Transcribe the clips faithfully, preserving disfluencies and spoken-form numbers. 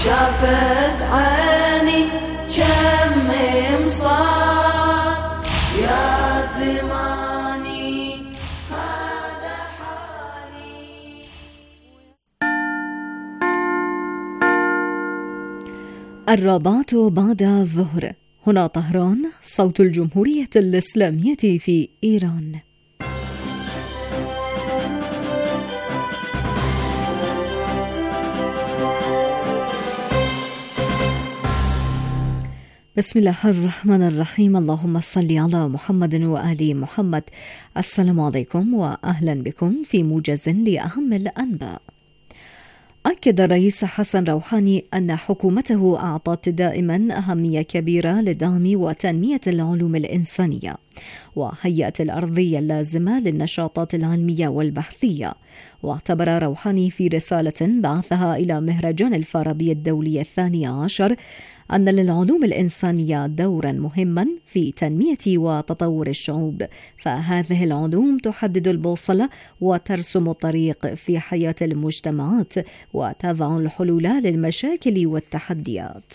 شافت عيني كم مصاب يا زماني هذا حالي. الرابعة بعد الظهر. هنا طهران، صوت الجمهورية الإسلامية في إيران. بسم الله الرحمن الرحيم. اللهم صل على محمد وآل محمد. السلام عليكم وأهلا بكم في موجز لأهم الأنباء. أكد الرئيس حسن روحاني أن حكومته أعطت دائما أهمية كبيرة لدعم وتنمية العلوم الإنسانية وهيئة الأرضية اللازمة للنشاطات العلمية والبحثية. واعتبر روحاني في رسالة بعثها إلى مهرجان الفارابي الدولي الثاني عشر أن للعلوم الإنسانية دورا مهما في تنمية وتطور الشعوب، فهذه العلوم تحدد البوصلة وترسم الطريق في حياة المجتمعات وتضع الحلول للمشاكل والتحديات.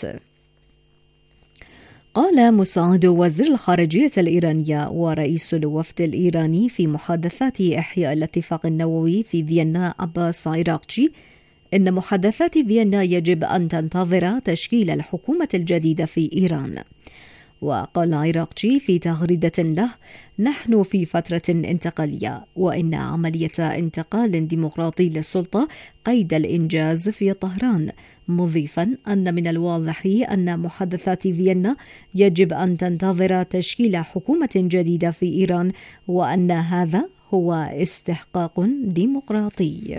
قال مساعد وزير الخارجية الإيرانية ورئيس الوفد الإيراني في محادثات إحياء الاتفاق النووي في فيينا عباس عراقجي إن محادثات فيينا يجب أن تنتظر تشكيل الحكومة الجديدة في إيران. وقال عراقجي في تغريدة له: نحن في فترة انتقالية، وإن عملية انتقال ديمقراطي للسلطة قيد الإنجاز في طهران، مضيفا أن من الواضح أن محادثات فيينا يجب أن تنتظر تشكيل حكومة جديدة في إيران، وأن هذا هو استحقاق ديمقراطي.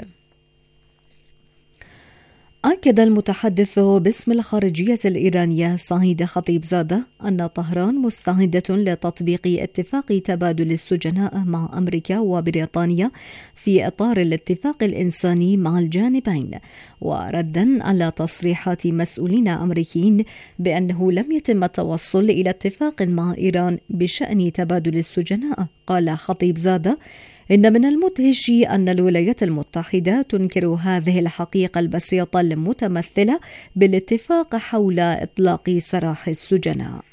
أكد المتحدث باسم الخارجية الإيرانية سعيد خطيبزادة أن طهران مستعدة لتطبيق اتفاق تبادل السجناء مع أمريكا وبريطانيا في إطار الاتفاق الإنساني مع الجانبين. وردا على تصريحات مسؤولين أمريكيين بأنه لم يتم التوصل إلى اتفاق مع إيران بشأن تبادل السجناء، قال خطيبزادة: إن من المدهش أن الولايات المتحدة تنكر هذه الحقيقة البسيطة المتمثلة بالاتفاق حول إطلاق سراح السجناء.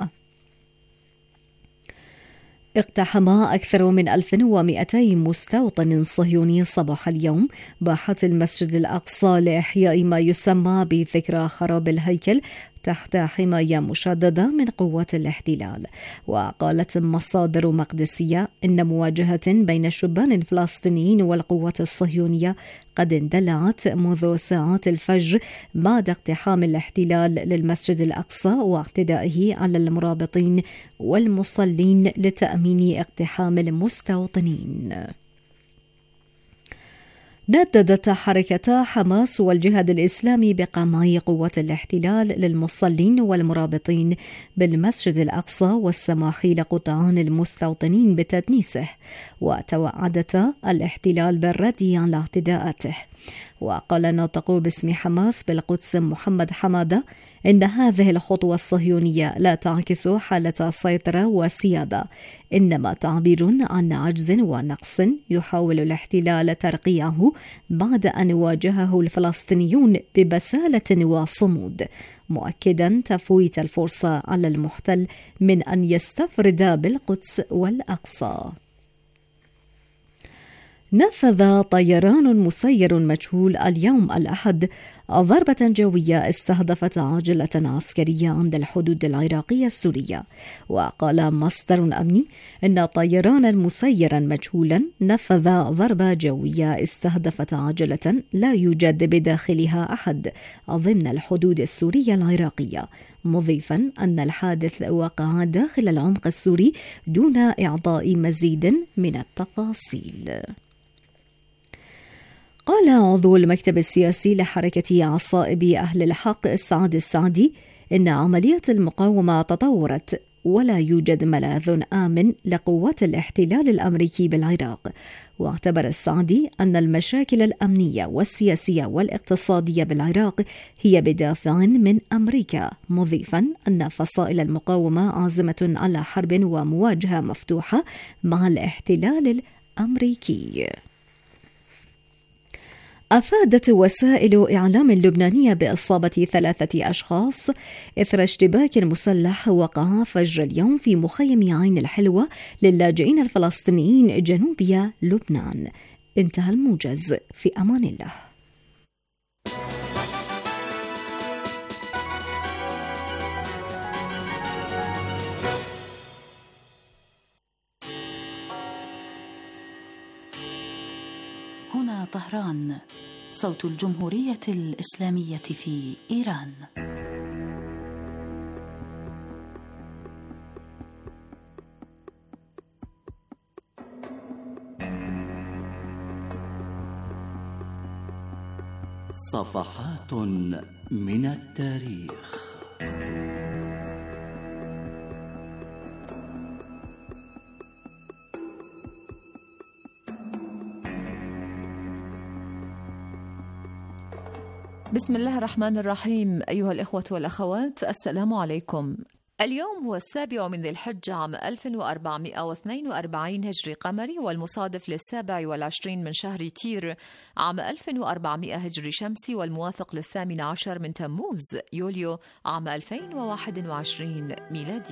اقتحم أكثر من ألف ومئتين مستوطن صهيوني صباح اليوم باحة المسجد الأقصى لإحياء ما يسمى بذكرى خراب الهيكل تحت حماية مشددة من قوات الاحتلال. وقالت مصادر مقدسية إن مواجهة بين الشبان الفلسطينيين والقوات الصهيونية قد اندلعت منذ ساعات الفجر بعد اقتحام الاحتلال للمسجد الأقصى واعتدائه على المرابطين والمصلين لتأمين اقتحام المستوطنين. نددت حركة حماس والجهاد الإسلامي بقمع قوات الاحتلال للمصلين والمرابطين بالمسجد الأقصى والسماح لقطعان المستوطنين بتدنيسه، وتوعدت الاحتلال بالرد على اعتداءاته. وقال الناطق باسم حماس بالقدس محمد حمادة إن هذه الخطوة الصهيونية لا تعكس حالة سيطرة وسيادة، إنما تعبير عن عجز ونقص يحاول الاحتلال ترقيعه بعد أن واجهه الفلسطينيون ببسالة وصمود، مؤكدا تفويت الفرصة على المحتل من أن يستفرد بالقدس والأقصى. نفذ طيران مسير مجهول اليوم الأحد ضربة جوية استهدفت عاجلة عسكرية عند الحدود العراقية السورية. وقال مصدر أمني إن طيرانا مسيرا مجهولا نفذ ضربة جوية استهدفت عاجلة لا يوجد بداخلها أحد ضمن الحدود السورية العراقية، مضيفا أن الحادث وقع داخل العمق السوري دون إعطاء مزيد من التفاصيل. قال عضو المكتب السياسي لحركة عصائب أهل الحق سعد السعدي إن عملية المقاومة تطورت ولا يوجد ملاذ آمن لقوات الاحتلال الأمريكي بالعراق. واعتبر السعدي أن المشاكل الأمنية والسياسية والاقتصادية بالعراق هي بدافع من أمريكا، مضيفا أن فصائل المقاومة عازمة على حرب ومواجهة مفتوحة مع الاحتلال الأمريكي. أفادت وسائل إعلام لبنانية بإصابة ثلاثة أشخاص إثر اشتباك مسلح وقع فجر اليوم في مخيم عين الحلوة للاجئين الفلسطينيين جنوبي لبنان. انتهى الموجز. في أمان الله. هنا طهران، صوت الجمهورية الإسلامية في إيران. صفحات من التاريخ. بسم الله الرحمن الرحيم. أيها الإخوة والأخوات، السلام عليكم. اليوم هو السابع من ذي الحجة عام ألف وأربعمائة واثنين وأربعين هجري قمري، والمصادف للسابع والعشرين من شهر تير عام ألف وأربعمائة هجري شمسي، والموافق للثامن عشر من تموز يوليو عام ألفين وواحد وعشرين ميلادي.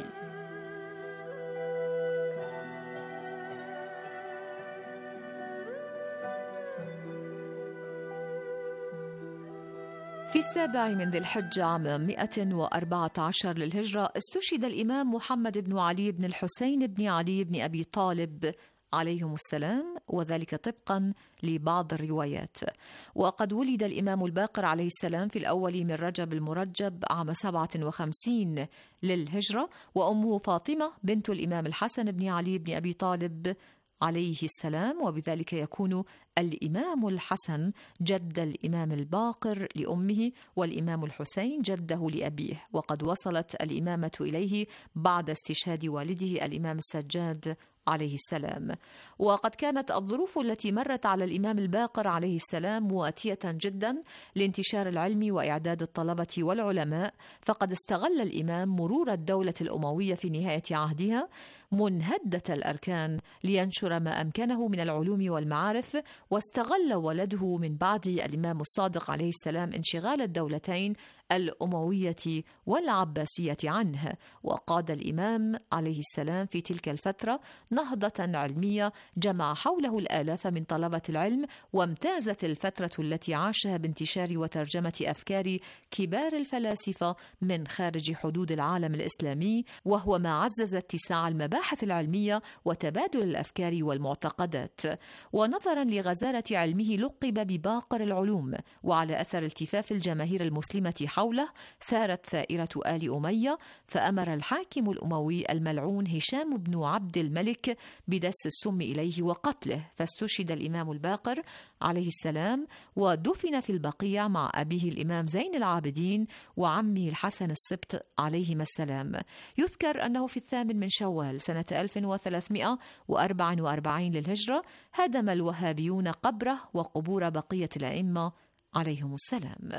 في السابع من ذي الحجة عام مئة وأربعة عشر للهجرة استشهد الإمام محمد بن علي بن الحسين بن علي بن أبي طالب عليهم السلام، وذلك طبقا لبعض الروايات. وقد ولد الإمام الباقر عليه السلام في الأول من رجب المرجب عام سبعة وخمسين للهجرة، وأمه فاطمة بنت الإمام الحسن بن علي بن أبي طالب عليه السلام، وبذلك يكون الإمام الحسن جد الإمام الباقر لأمه، والإمام الحسين جده لأبيه. وقد وصلت الإمامة إليه بعد استشهاد والده الإمام السجاد عليه السلام. وقد كانت الظروف التي مرت على الإمام الباقر عليه السلام مواتية جدا لانتشار العلم وإعداد الطلبة والعلماء، فقد استغل الإمام مرور الدولة الأموية في نهاية عهدها منهدة الأركان لينشر ما أمكنه من العلوم والمعارف، واستغل ولده من بعده الإمام الصادق عليه السلام انشغال الدولتين الأموية والعباسية عنه. وقاد الإمام عليه السلام في تلك الفترة نهضة علمية جمع حوله الآلاف من طلبة العلم، وامتازت الفترة التي عاشها بانتشار وترجمة أفكار كبار الفلاسفة من خارج حدود العالم الإسلامي، وهو ما عزز اتساع المباحث العلمية وتبادل الأفكار والمعتقدات. ونظرا لغزارة علمه لقب بباقر العلوم. وعلى أثر التفاف الجماهير المسلمة حوله سارت ثائرة آل أمية، فأمر الحاكم الأموي الملعون هشام بن عبد الملك بدس السم إليه وقتله، فاستشهد الإمام الباقر عليه السلام ودفن في البقيع مع أبيه الإمام زين العابدين وعمه الحسن السبط عليهما السلام. يذكر أنه في الثامن من شوال سنة ألف وثلاثمائة وأربعة وأربعين للهجرة هدم الوهابيون قبره وقبور بقية الأئمة عليهم السلام.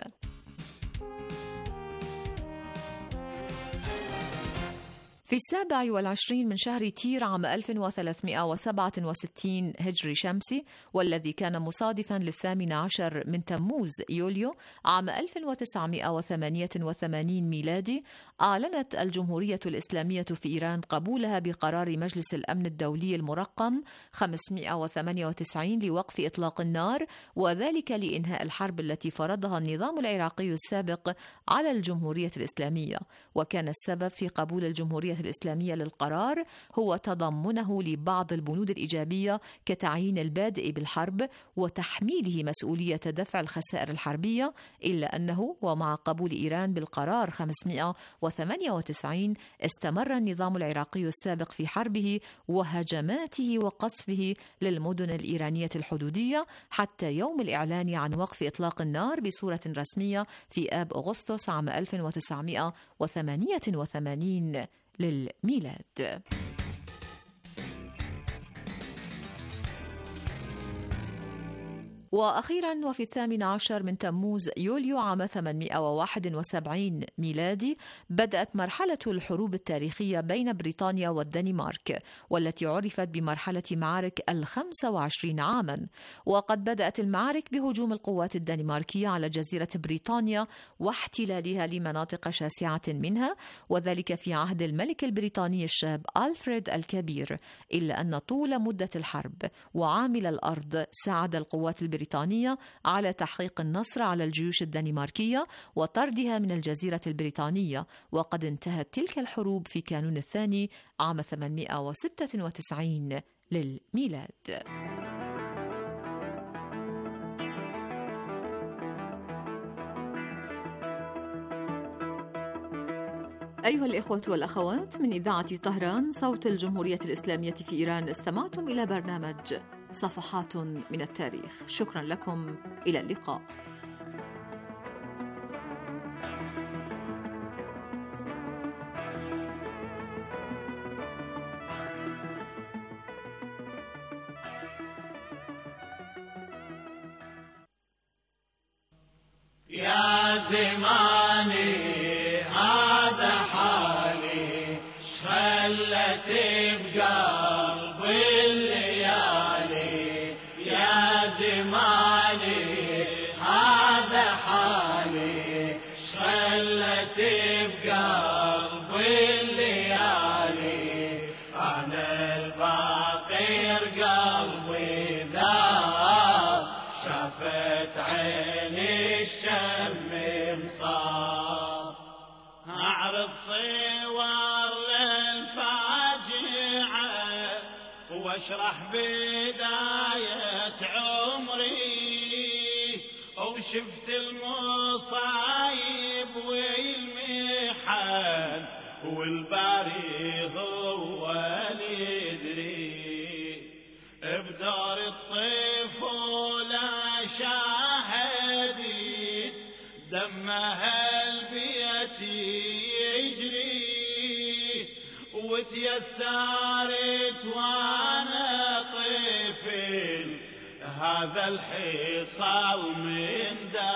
في السابع والعشرين من شهر تير عام ألف وثلاثمائة وسبعة وستين هجري شمسي، والذي كان مصادفا للثامن عشر من تموز يوليو عام ألف وتسعمائة وثمانية وثمانين ميلادي، أعلنت الجمهورية الإسلامية في إيران قبولها بقرار مجلس الأمن الدولي المرقم خمسمائة وثمانية وتسعين لوقف إطلاق النار، وذلك لإنهاء الحرب التي فرضها النظام العراقي السابق على الجمهورية الإسلامية. وكان السبب في قبول الجمهورية الإسلامية للقرار هو تضمنه لبعض البنود الإيجابية كتعيين البادئ بالحرب وتحميله مسؤولية دفع الخسائر الحربية، إلا أنه ومع قبول إيران بالقرار خمسمائة وثمانية وتسعين استمر النظام العراقي السابق في حربه وهجماته وقصفه للمدن الإيرانية الحدودية حتى يوم الإعلان عن وقف إطلاق النار بصورة رسمية في آب أغسطس عام ألف وتسعمائة وثمانية وثمانين للميلاد. وأخيرا وفي الثامن عشر من تموز يوليو عام ثمانمائة وواحد وسبعين ميلادي بدأت مرحلة الحروب التاريخية بين بريطانيا والدنمارك، والتي عرفت بمرحلة معارك الخمس وعشرين عاما. وقد بدأت المعارك بهجوم القوات الدنماركية على جزيرة بريطانيا واحتلالها لمناطق شاسعة منها، وذلك في عهد الملك البريطاني الشاب ألفريد الكبير، إلا أن طول مدة الحرب وعامل الأرض ساعد القوات البريطانية على تحقيق النصر على الجيوش الدنماركية وطردها من الجزيرة البريطانية. وقد انتهت تلك الحروب في كانون الثاني عام ثمانمائة وستة وتسعين للميلاد. أيها الإخوة والأخوات، من إذاعة طهران صوت الجمهورية الإسلامية في إيران، استمعتم إلى برنامج صفحات من التاريخ. شكرا لكم، إلى اللقاء. يا زماني هذا حالي، خلت بقلبي الليالي. يا زماني هذا حالي، خلت بقلبي الليالي. أنا الباقر قلبي ذاب، شافت عيني الشم مصاب. أعرض صور للفاجعة واشرح بداية عمري، وشفت المصايب والمحن والباري هو اللي يدري. بدار الطفولة شاهدت دمها البيت يجري، وتيسرت وانا طفل هذا الحصار من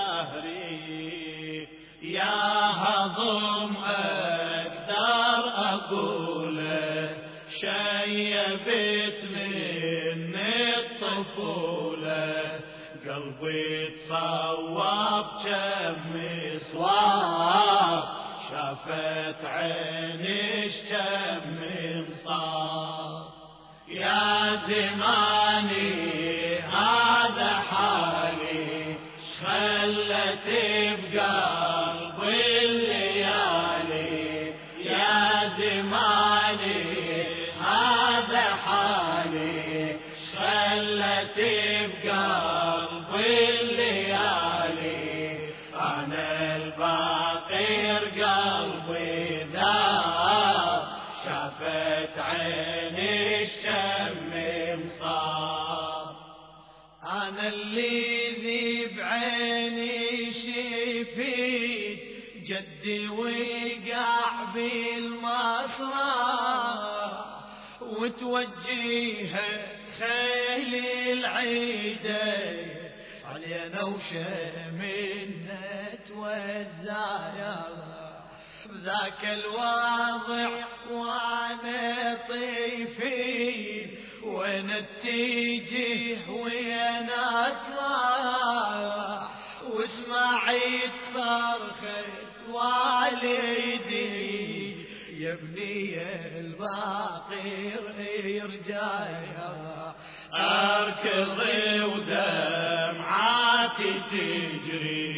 دهري. يا هضم اقدر اقوله، شيبت من الطفوله. قلبي تصوب كم صواب، شافت عيني كم مصاب. يا زماني هذا حالي، خلت بقلبي الليالي. يا زماني هذا حالي، خلت بقلبي الليالي. أنا الباقر قلبي ذاب، شافت عيني الشم مصاب. أنا اللي ذي بعيني شفيت جدي وقع بالمسرح، وتوجيه خيل العيدة علينا وشمنا توزع. بذاك الواضح وانا طيفي، وين اتجه وين اطلع، وسمعت صرخة والدي يا ابني الباقر ارجع. اركض ودمعاتي تجري،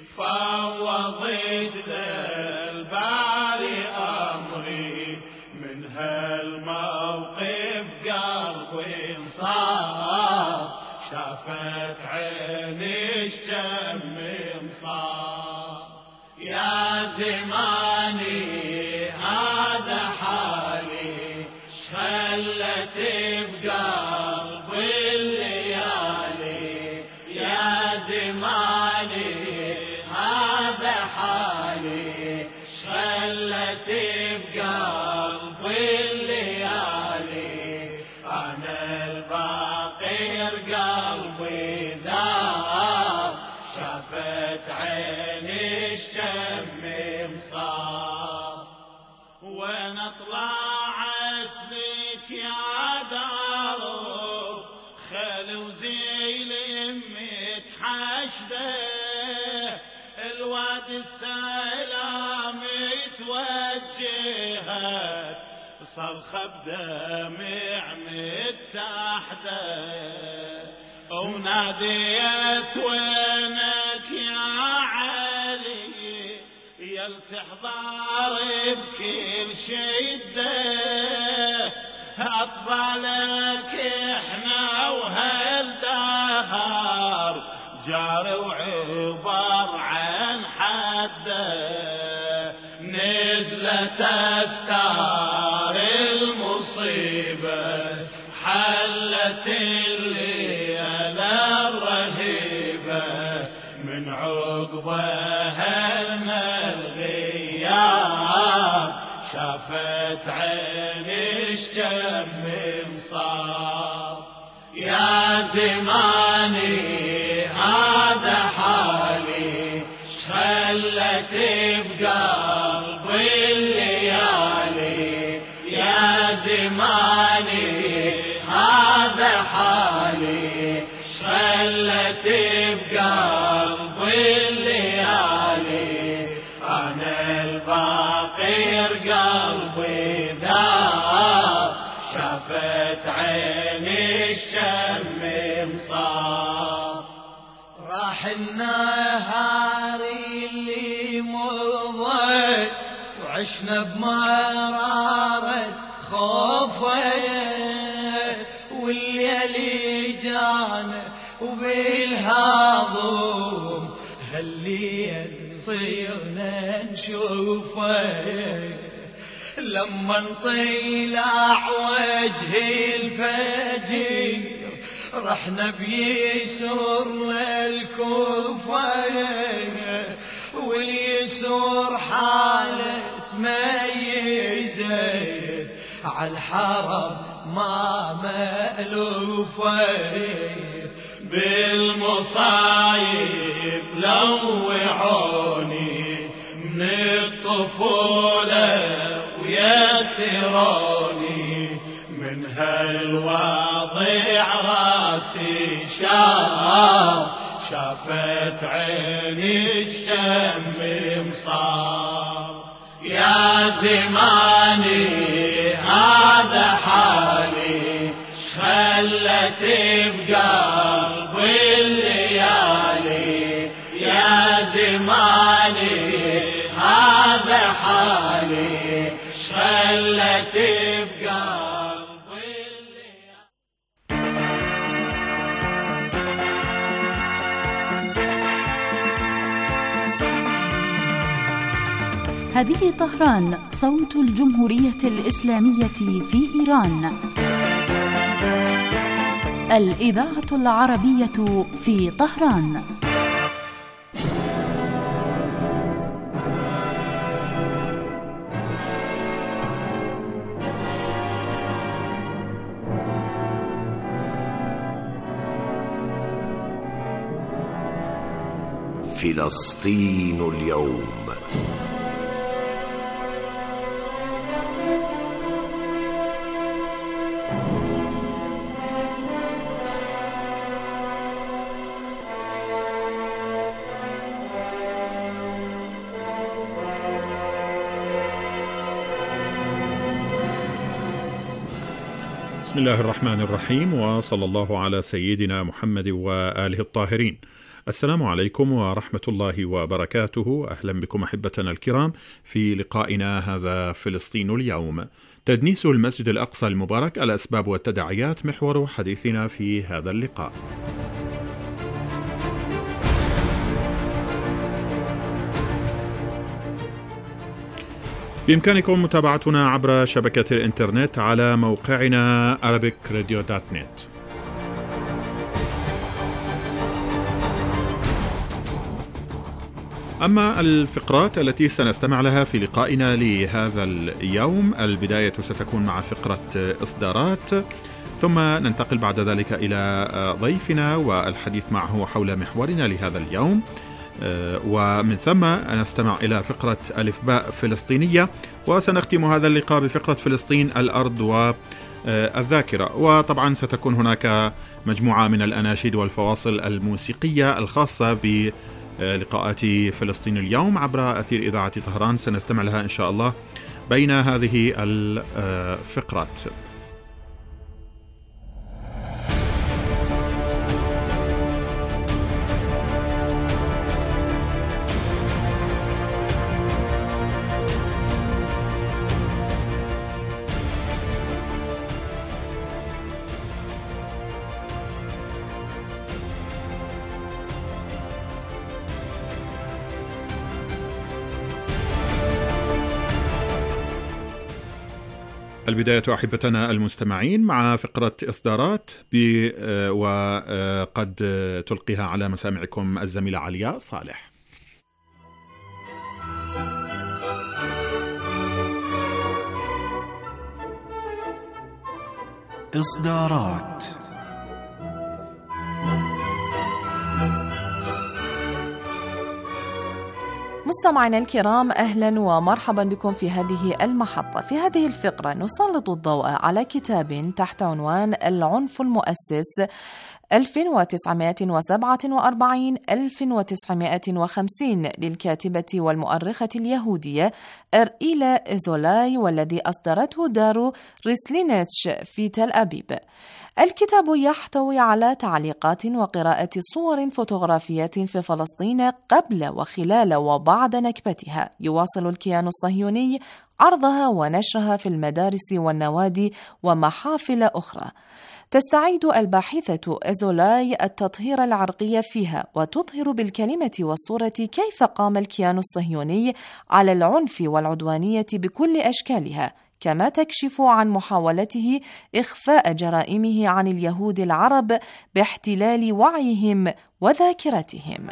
فوضت الباري امري. من هالموقف قلبي انصاب، شافت عيني الشم مصاب. يا زماني هذا حالي، خلت بقلبي الليالي. يا زماني هذا حالي، خلت بقلبي الليالي. أنا الباقر قلبي ذاب، عيني الشم مصاب وين طلعت بك يا دارو خل وزيل متحشده الواد السلام توجهت صرخة بدمع متحده وناديت وينك يا علي يل تحضر بكل شدة أطفالك إحنا وهالدهر جار وعبر عن حده نزلت أستار المصيبة حلت الليلة الرهيبة من عقبها الملغياب شافت عيني الشم مصاب يا زماني هذا حالي شلت بقلبي الليالي يا زماني هذا حالي شلت بقلبي الليالي أنا الفقير قلبي ذاب شافت عيني الشم مصاب راح النهار اللي مضى وعشنا بمرارة خوفه والليل جانا وبالهضم هالليل صيرنا نشوفه لما نطلع وجه الفجر رحنا بيسر للكوفة واليسور حالة ميزة عالحرم ما مألوفة بالمصايب لوعوني من الطفولة ويسروني من هالواضع راسي شاف شافت عيني الشم مصاب يا زماني هذا حالي خلت بقلبي الليالي يا زماني هذا حالي خلت بقلبي الليالي. هذه طهران صوت الجمهورية الإسلامية في إيران. الإذاعة العربية في طهران. فلسطين اليوم. بسم الله الرحمن الرحيم، وصلى الله على سيدنا محمد وآله الطاهرين. السلام عليكم ورحمة الله وبركاته. أهلا بكم أحبتنا الكرام في لقائنا هذا فلسطين اليوم. تدنيس المسجد الأقصى المبارك، الأسباب والتداعيات محور حديثنا في هذا اللقاء. بإمكانكم متابعتنا عبر شبكة الإنترنت على موقعنا arabic radio dot net. أما الفقرات التي سنستمع لها في لقائنا لهذا اليوم، البداية ستكون مع فقرة إصدارات، ثم ننتقل بعد ذلك إلى ضيفنا والحديث معه حول محورنا لهذا اليوم. ومن ثم نستمع إلى فقرة ألف باء فلسطينية، وسنختم هذا اللقاء بفقرة فلسطين الأرض والذاكرة. وطبعا ستكون هناك مجموعة من الأناشيد والفواصل الموسيقية الخاصة بلقاءات فلسطين اليوم عبر أثير إذاعة طهران، سنستمع لها إن شاء الله بين هذه الفقرات. البداية أحبتنا المستمعين مع فقرة إصدارات، وقد تلقيها على مسامعكم الزميلة علياء صالح. إصدارات. مستمعينا الكرام، أهلا ومرحبا بكم في هذه المحطة. في هذه الفقرة نسلط الضوء على كتاب تحت عنوان العنف المؤسس ألف وتسعمائة وسبعة وأربعين إلى ألف وتسعمائة وخمسين للكاتبة والمؤرخة اليهودية أرئيلا إزولاي، والذي أصدرته دار ريسلينيتش في تل أبيب. الكتاب يحتوي على تعليقات وقراءة صور فوتوغرافية في فلسطين قبل وخلال وبعد نكبتها. يواصل الكيان الصهيوني عرضها ونشرها في المدارس والنوادي ومحافل أخرى. تستعيد الباحثة إزولاي التطهير العرقي فيها، وتظهر بالكلمة والصورة كيف قام الكيان الصهيوني على العنف والعدوانية بكل أشكالها، كما تكشف عن محاولته إخفاء جرائمه عن اليهود العرب باحتلال وعيهم وذاكرتهم.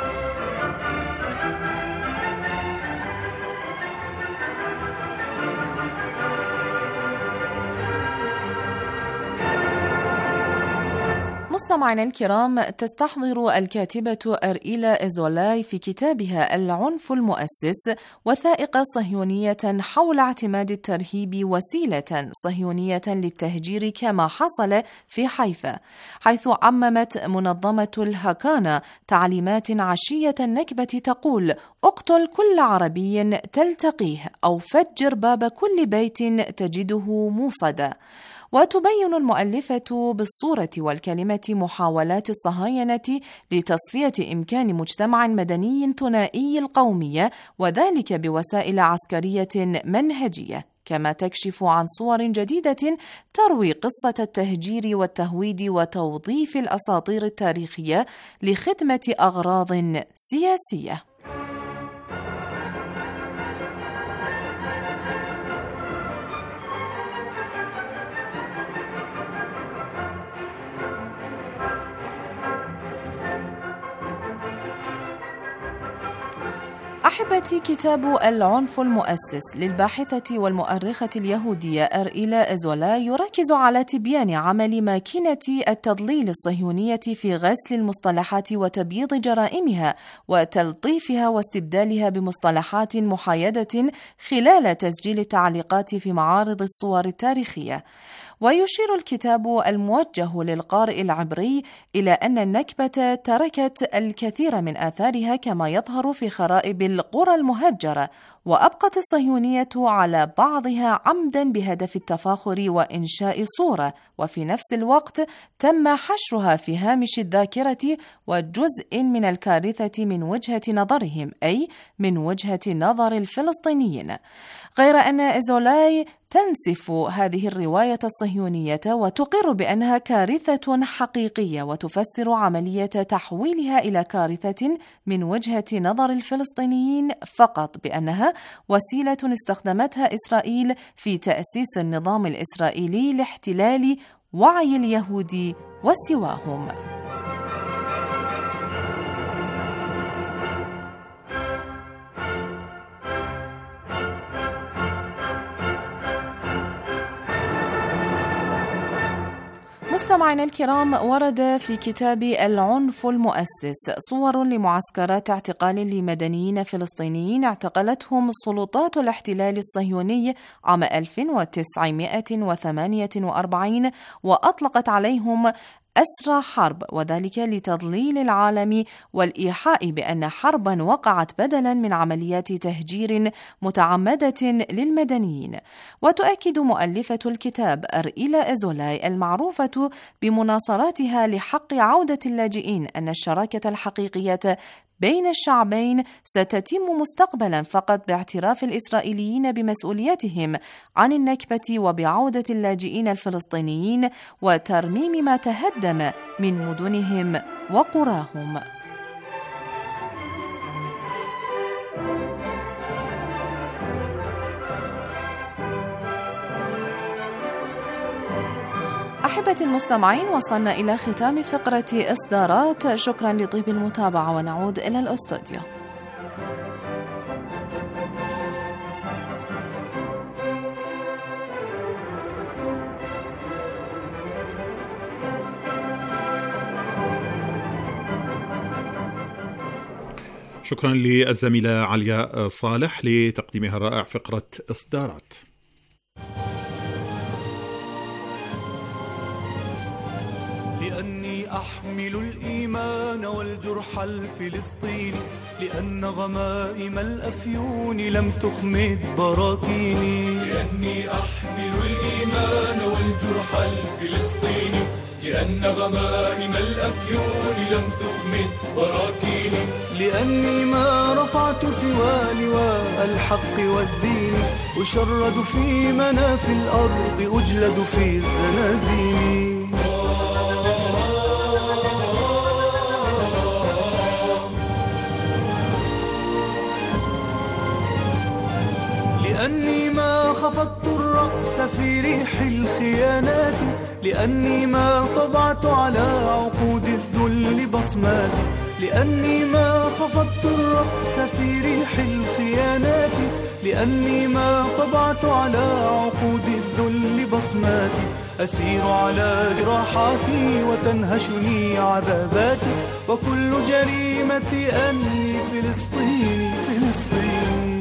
مستمعينا الكرام، تستحضر الكاتبة أرئيلا إزولاي في كتابها العنف المؤسس وثائق صهيونية حول اعتماد الترهيب وسيلة صهيونية للتهجير، كما حصل في حيفا، حيث عممت منظمة الهكانا تعليمات عشية النكبة تقول: اقتل كل عربي تلتقيه، أو فجر باب كل بيت تجده موصدا. وتبين المؤلفة بالصورة والكلمة محاولات الصهاينة لتصفية إمكان مجتمع مدني ثنائي القومية، وذلك بوسائل عسكرية منهجية، كما تكشف عن صور جديدة تروي قصة التهجير والتهويد وتوظيف الأساطير التاريخية لخدمة أغراض سياسية. أحبتي، كتاب العنف المؤسس للباحثة والمؤرخة اليهودية أرئيلا إزولاي يركز على تبيان عمل ماكينة التضليل الصهيونية في غسل المصطلحات وتبييض جرائمها وتلطيفها واستبدالها بمصطلحات محايدة خلال تسجيل التعليقات في معارض الصور التاريخية. ويشير الكتاب الموجه للقارئ العبري إلى أن النكبة تركت الكثير من آثارها، كما يظهر في خرائب القرى المهجرة، وأبقت الصهيونية على بعضها عمدا بهدف التفاخر وإنشاء صورة، وفي نفس الوقت تم حشرها في هامش الذاكرة وجزء من الكارثة من وجهة نظرهم، أي من وجهة نظر الفلسطينيين. غير أن إزولاي تنسف هذه الرواية الصهيونية وتقر بأنها كارثة حقيقية، وتفسر عملية تحويلها إلى كارثة من وجهة نظر الفلسطينيين فقط بأنها وسيلة استخدمتها إسرائيل في تأسيس النظام الإسرائيلي لاحتلال وعي اليهود وسواهم. مستمعينا الكرام، ورد في كتاب العنف المؤسس صور لمعسكرات اعتقال لمدنيين فلسطينيين اعتقلتهم سلطات الاحتلال الصهيوني عام ألف وتسعمائة وثمانية وأربعين وأطلقت عليهم أسرى حرب، وذلك لتضليل العالم والإيحاء بأن حربا وقعت بدلا من عمليات تهجير متعمدة للمدنيين. وتؤكد مؤلفة الكتاب أرئيلا إزولاي المعروفة بمناصراتها لحق عودة اللاجئين أن الشراكة الحقيقية بين الشعبين ستتم مستقبلا فقط باعتراف الإسرائيليين بمسؤوليتهم عن النكبة وبعودة اللاجئين الفلسطينيين وترميم ما تهدم من مدنهم وقراهم. أحبتي المستمعين، وصلنا إلى ختام فقرة إصدارات. شكرا لطيب المتابعة، ونعود إلى الأستوديو. شكرا للزميلة علياء صالح لتقديمها الرائع فقرة إصدارات. لأني أحمل الإيمان والجرح الفلسطيني، لأن غمائم الأفيون لم تخمد براكيني. لأني أحمل الإيمان والجرح الفلسطيني، لأن غمائم الأفيون لم تخمد براكيني. لأني ما رفعت سوى لواء الحق والدين، أشرد في مناف الأرض، أجلد في الزنازين. لأني ما خفضت الرأس في ريح الخيانات، لأني ما طبعت على عقود الذل بصمات. لأني ما خفضت الرأس في ريح الخيانات، لأني ما طبعت على عقود الذل بصمات. أسير على جراحاتي وتنهشني عذاباتي، وكل جريمتي أني فلسطيني فلسطيني.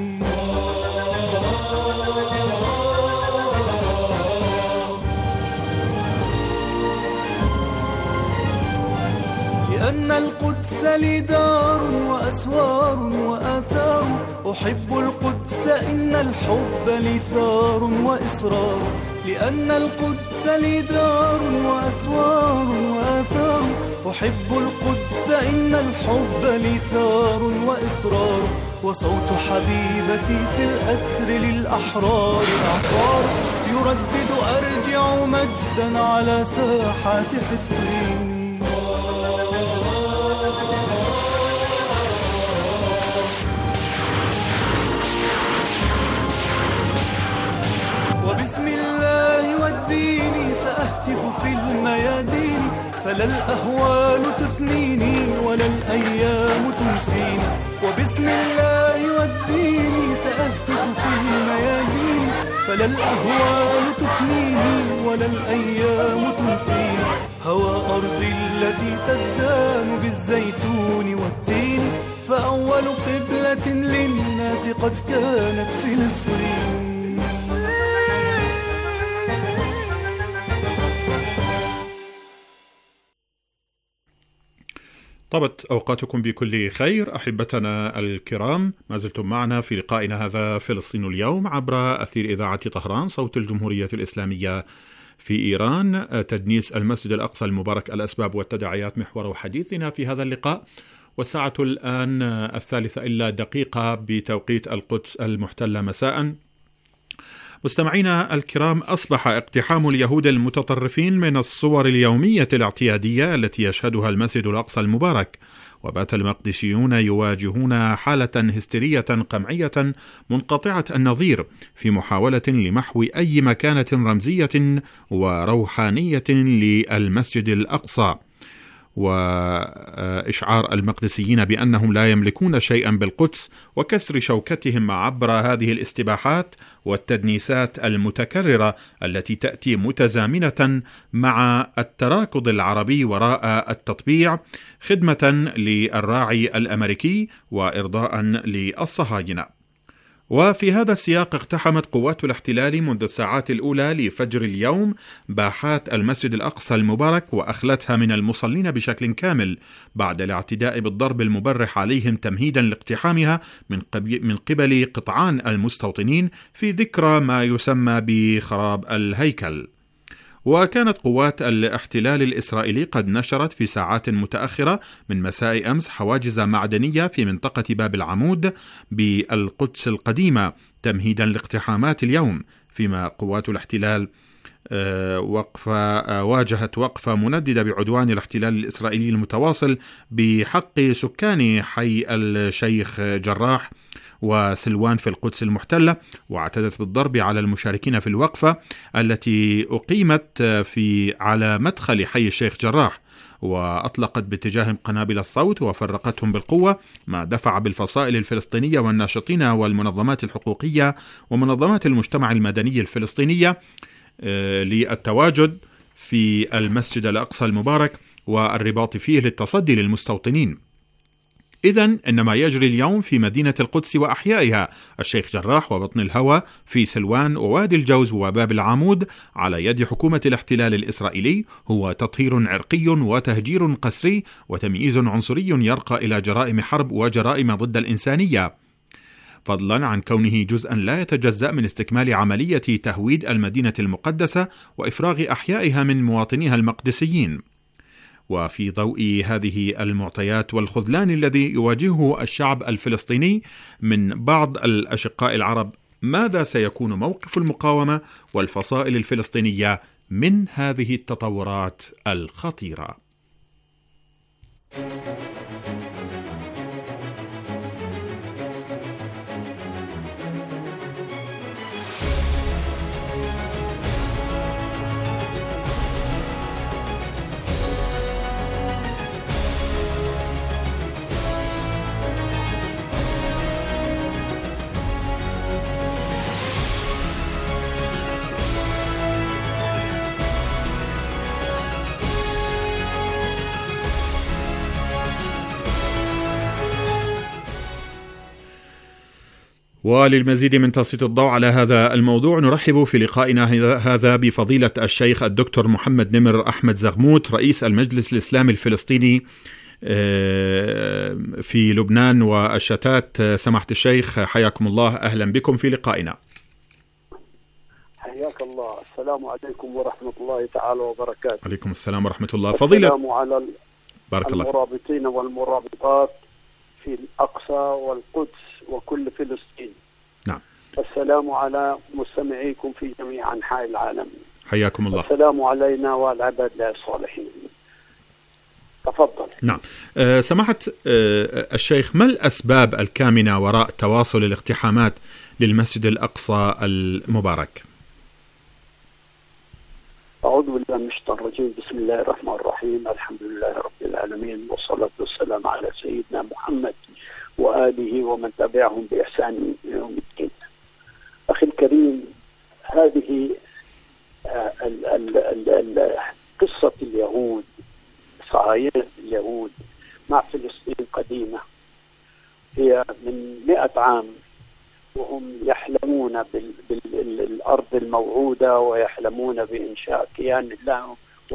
لأن القدس لي دار وأسوار وآثار، أحب القدس إن الحب لي ثار وإصرار. لأن القدس لي دار وأسوار وآثار، أحب القدس إن الحب لي ثار وإصرار. وصوت حبيبتي في الأسر للأحرار إعصار، يردد أرجع مجدا على ساحات حطين. وبسم الله والدين سأهتف في الميادين، فلا الأهوال تفنيني ولا الأيام تنسيني. وبسم الله والدين سأهتف في الميادين، فلا الأهوال تفنيني ولا الأيام تنسيني. هوى أرضي التي تزدان بالزيتون والتين، فأول قبلة للناس قد كانت فلسطين. طابت أوقاتكم بكل خير أحبتنا الكرام، ما زلتم معنا في لقائنا هذا فلسطين اليوم عبر أثير إذاعة طهران صوت الجمهورية الإسلامية في إيران. تدنيس المسجد الأقصى المبارك، الأسباب والتداعيات محور حديثنا في هذا اللقاء، والساعة الآن الثالثة إلا دقيقة بتوقيت القدس المحتلة مساء. مستمعينا الكرام، أصبح اقتحام اليهود المتطرفين من الصور اليومية الاعتيادية التي يشهدها المسجد الأقصى المبارك، وبات المقدسيون يواجهون حالة هستيرية قمعية منقطعة النظير في محاولة لمحو أي مكانة رمزية وروحانية للمسجد الأقصى. وإشعار المقدسيين بأنهم لا يملكون شيئا بالقدس، وكسر شوكتهم عبر هذه الاستباحات والتدنيسات المتكررة التي تأتي متزامنة مع التراكض العربي وراء التطبيع خدمة للراعي الأمريكي وإرضاء للصهاينة. وفي هذا السياق اقتحمت قوات الاحتلال منذ الساعات الأولى لفجر اليوم باحات المسجد الأقصى المبارك، وأخلتها من المصلين بشكل كامل بعد الاعتداء بالضرب المبرح عليهم تمهيدا لاقتحامها من من قبل قطعان المستوطنين في ذكرى ما يسمى بخراب الهيكل. وكانت قوات الاحتلال الإسرائيلي قد نشرت في ساعات متأخرة من مساء أمس حواجز معدنية في منطقة باب العمود بالقدس القديمة تمهيدا لاقتحامات اليوم، فيما قوات الاحتلال وقفة واجهت وقفة منددة بعدوان الاحتلال الإسرائيلي المتواصل بحق سكان حي الشيخ جراح وسلوان في القدس المحتلة، واعتدت بالضرب على المشاركين في الوقفة التي أقيمت في على مدخل حي الشيخ جراح، وأطلقت باتجاههم قنابل الصوت وفرقتهم بالقوة، ما دفع بالفصائل الفلسطينية والناشطين والمنظمات الحقوقية ومنظمات المجتمع المدني الفلسطينية للتواجد في المسجد الأقصى المبارك والرباط فيه للتصدي للمستوطنين. إذن إن ما يجري اليوم في مدينة القدس وأحيائها الشيخ جراح وبطن الهوى في سلوان ووادي الجوز وباب العمود على يد حكومة الاحتلال الإسرائيلي هو تطهير عرقي وتهجير قسري وتمييز عنصري يرقى إلى جرائم حرب وجرائم ضد الإنسانية، فضلا عن كونه جزءا لا يتجزأ من استكمال عملية تهويد المدينة المقدسة وإفراغ أحيائها من مواطنيها المقدسيين. وفي ضوء هذه المعطيات والخذلان الذي يواجهه الشعب الفلسطيني من بعض الأشقاء العرب، ماذا سيكون موقف المقاومة والفصائل الفلسطينية من هذه التطورات الخطيرة؟ وللمزيد من تسليط الضوء على هذا الموضوع نرحب في لقائنا هذا بفضيلة الشيخ الدكتور محمد نمر أحمد زغموت رئيس المجلس الإسلامي الفلسطيني في لبنان والشتات. سماحة الشيخ حياكم الله، أهلا بكم في لقائنا. حياك الله، السلام عليكم ورحمة الله تعالى وبركاته. عليكم السلام ورحمة الله. فضيلة السلام على بارك الله المرابطين والمرابطات في الأقصى والقدس وكل فلسطين. نعم. السلام على مستمعيكم في جميع أنحاء العالم. حياكم الله. السلام علينا وعلى عباد الله الصالحين. تفضل. نعم. أه سماحة أه الشيخ، ما الأسباب الكامنة وراء تواصل الاقتحامات للمسجد الأقصى المبارك؟ أعوذ بالله من الشيطان الرجيم، بسم الله الرحمن الرحيم، الحمد لله رب العالمين، والصلاة والسلام على سيدنا محمد وآله ومن تبعهم بإحسان يوم الدين. أخي الكريم، هذه ال ال ال ال قصة اليهود، صهاينة اليهود مع فلسطين قديمة، هي من مئة عام وهم يحلمون بالأرض الموعودة ويحلمون بإنشاء كيان لهم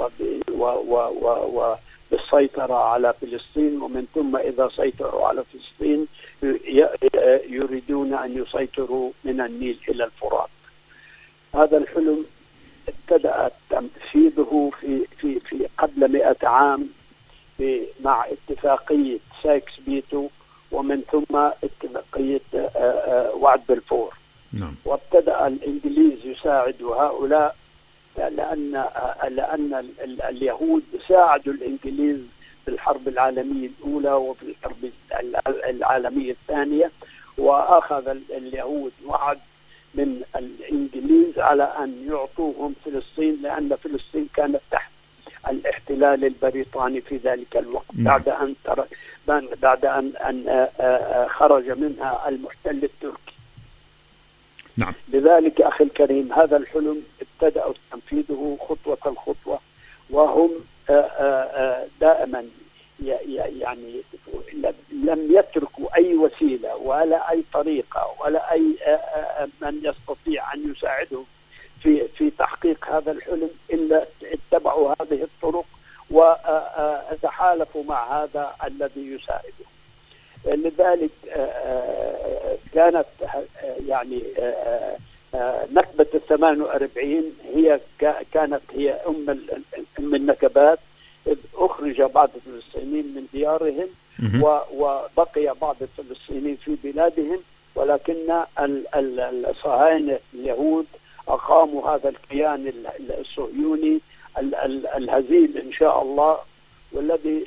وبالسيطرة على فلسطين، ومن ثم إذا سيطروا على فلسطين يريدون أن يسيطروا من النيل إلى الفرات. هذا الحلم ابتدأ تنفيذه في في في قبل مئة عام مع اتفاقية سايكس بيتو، ومن ثم اتفاقية وعد بلفور. نعم. وابتدأ الإنجليز يساعدوا هؤلاء لأن لأن اليهود ساعدوا الإنجليز في الحرب العالمية الأولى وفي الحرب العالمية الثانية، وأخذ اليهود وعد من الإنجليز على أن يعطوهم فلسطين، لأن فلسطين كانت تحت الاحتلال البريطاني في ذلك الوقت. نعم. بعد أن ترك بعد أن أن خرج منها المحتل التركي. نعم. لذلك أخي الكريم هذا الحلم ابتدأوا تنفيذه خطوة خطوة، وهم دائما يعني لم يتركوا أي وسيلة ولا أي طريقة ولا أي من يستطيع أن يساعدهم في في تحقيق هذا الحلم إلا اتبعوا هذه الطرق وتحالفوا مع هذا الذي يساعدهم. لذلك كانت يعني نكبة الثمان وأربعين هي كانت هي أم أم النكبات، إذ أخرج بعض الفلسطينيين من ديارهم وبقي بعض الفلسطينيين في بلادهم، ولكن الصهاينة اليهود أقاموا هذا الكيان الصهيوني الهزيل إن شاء الله، والذي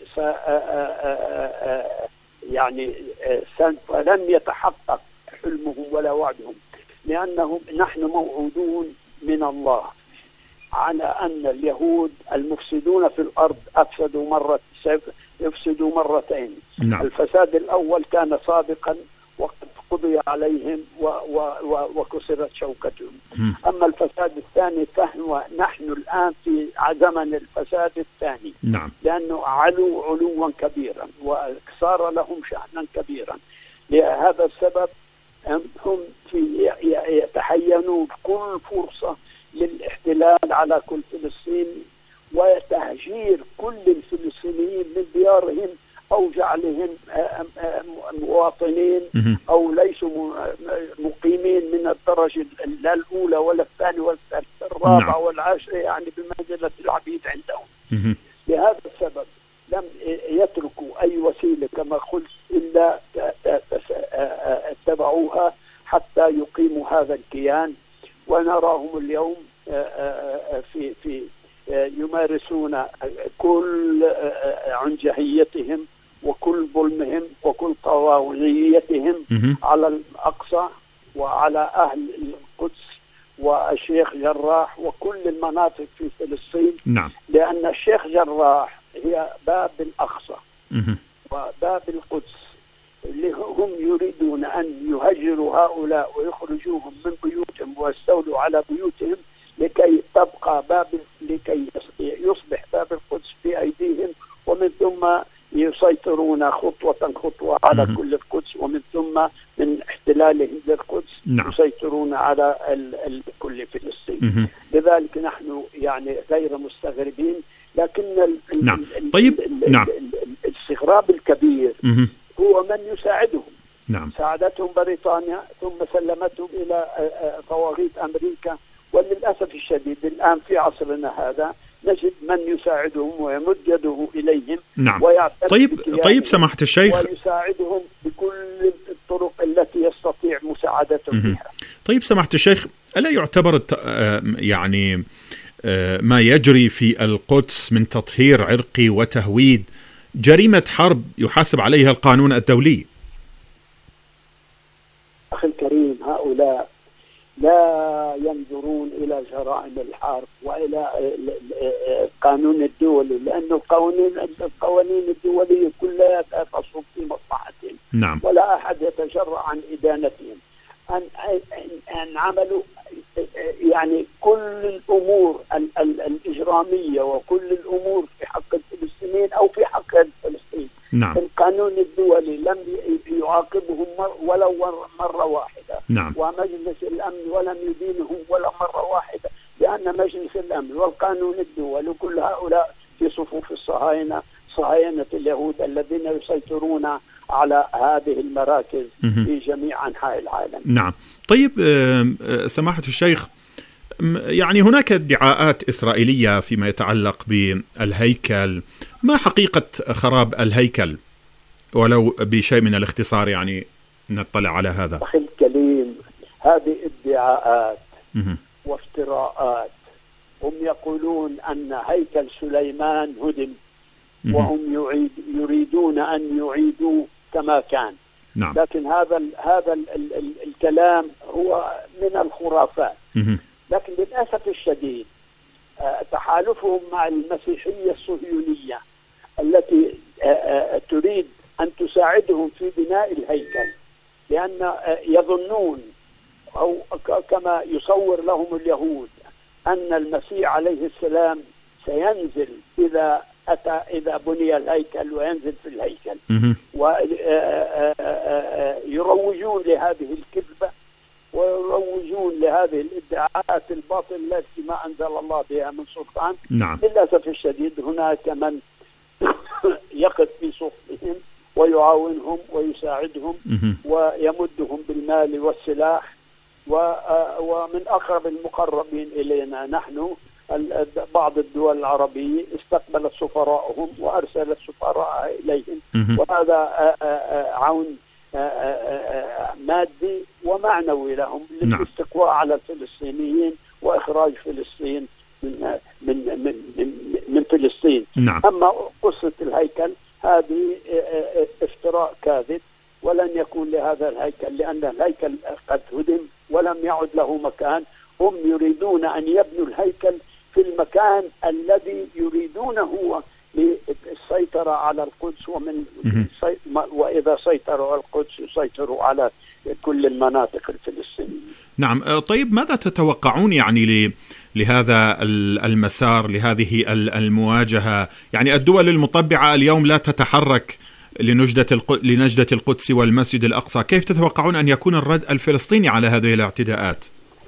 يعني لم يتحقق حلمهم ولا وعدهم، لأنهم نحن موعودون من الله على أن اليهود المفسدون في الأرض أفسدوا مرة يفسدوا مرتين. نعم. الفساد الأول كان سابقا وقد قضي عليهم و و و وكسرت شوكتهم. م. أما الفساد الثاني فهو نحن الآن في زمن الفساد الثاني. نعم. لأنه علوا علوا كبيرا وصار لهم شأنا كبيرا. لهذا السبب هم في يتحينون كل فرصة للاحتلال على كل فلسطيني وتهجير كل الفلسطينيين من ديارهم أو جعلهم مواطنين أو ليسوا مقيمين من الدرجة لا الأولى ولا الثانية ولا الثالثة الرابعة والعاشرة، يعني بمنزلة العبيد عندهم. لهذا السبب لم يتركوا أي وسيلة كما قلت إلا اتبعوها حتى يقيموا هذا الكيان. ونراهم اليوم في في يمارسون كل عنجهيتهم وكل ظلمهم وكل طواغيتهم على الأقصى وعلى أهل القدس والشيخ جراح وكل المناطق في فلسطين. نعم. لأن الشيخ جراح هي باب الأقصى وباب القدس، اللي هم يريدون أن يهجروا هؤلاء ويخرجوهم من بيوتهم ويستولوا على بيوتهم لكي تبقى باب لكي يصبح باب القدس في أيديهم، ومن ثم يسيطرون خطوة خطوة على م- كل القدس، ومن ثم من احتلالهم للقدس نعم. يسيطرون على ال- ال- كل فلسطين. م- لذلك نحن يعني غير مستغربين، لكن ال- نعم. ال- طيب ال- نعم. الاستغراب الكبير م- هو من يساعدهم. نعم. ساعدتهم بريطانيا ثم سلمتهم إلى طواغيت أمريكا، وللأسف الشديد الآن في عصرنا هذا نجد من يساعدهم ويمد يده إليهم. نعم. طيب طيب سماحة الشيخ، ويساعدهم بكل الطرق التي يستطيع مساعدتهم بها. طيب سماحة الشيخ، ألا يعتبر يعني ما يجري في القدس من تطهير عرقي وتهويد جريمة حرب يحاسب عليها القانون الدولي؟ أخي الكريم، هؤلاء لا ينظرون إلى جرائم الحرب وإلى القانون الدولي، لأن القوانين القوانين الدولية كلها تصب في مصلحتهم. نعم. ولا أحد يتجرأ عن إدانتهم. أن أن عملوا يعني كل الأمور الإجرامية وكل الأمور في حق الفلسطينيين أو في حق فلسطين. نعم. القانون الدولي لم يعاقبهم ولو مرة واحدة. نعم. ومجلس الأمن ولم يدينهم ولا مرة واحدة، لأن مجلس الأمن والقانون الدولي كل هؤلاء في صفوف الصهاينة، صهاينة اليهود الذين يسيطرون على هذه المراكز في جميع أنحاء العالم. نعم. طيب سماحة الشيخ، يعني هناك ادعاءات إسرائيلية فيما يتعلق بالهيكل، ما حقيقة خراب الهيكل ولو بشيء من الاختصار يعني نطلع على هذا؟ أخي الكريم، هذه ادعاءات وافتراءات. هم يقولون أن هيكل سليمان هدم وهم يعيد يريدون أن يعيدوا كما كان. نعم. لكن هذا ال هذا ال ال ال الكلام هو من الخرافات. لكن للأسف الشديد تحالفهم مع المسيحية الصهيونية التي تريد أن تساعدهم في بناء الهيكل، لأن يظنون أو كما يصور لهم اليهود أن المسيح عليه السلام سينزل إذا أتى إذا بني الهيكل وينزل في الهيكل، ويروجون لهذه الكذبة ويروجون لهذه الادعاءات الباطلة التي ما أنزل الله بها من سلطان. نعم. للأسف الشديد هناك من يقف في صفهم ويعاونهم ويساعدهم ويمدهم بالمال والسلاح، ومن أقرب المقربين إلينا نحن بعض الدول العربية استقبلت سفراءهم وأرسلت سفراء إليهم، وهذا عون مادي ومعنوي لهم للاستقواء على الفلسطينيين وإخراج فلسطين من من من من, من فلسطين. نعم. أما قصة الهيكل هذه افتراء كاذب، ولن يكون لهذا الهيكل، لأن الهيكل قد هدم ولم يعد له مكان. هم يريدون أن يبنوا الهيكل في المكان الذي يريدونه للسيطرة على القدس، ومن وإذا سيطروا على القدس يسيطروا على كل المناطق الفلسطينية. نعم. طيب ماذا تتوقعون يعني لهذا المسار، لهذه المواجهة؟ يعني الدول المطبعة اليوم لا تتحرك لنجدة لنجدة القدس والمسجد الأقصى، كيف تتوقعون أن يكون الرد الفلسطيني على هذه الاعتداءات؟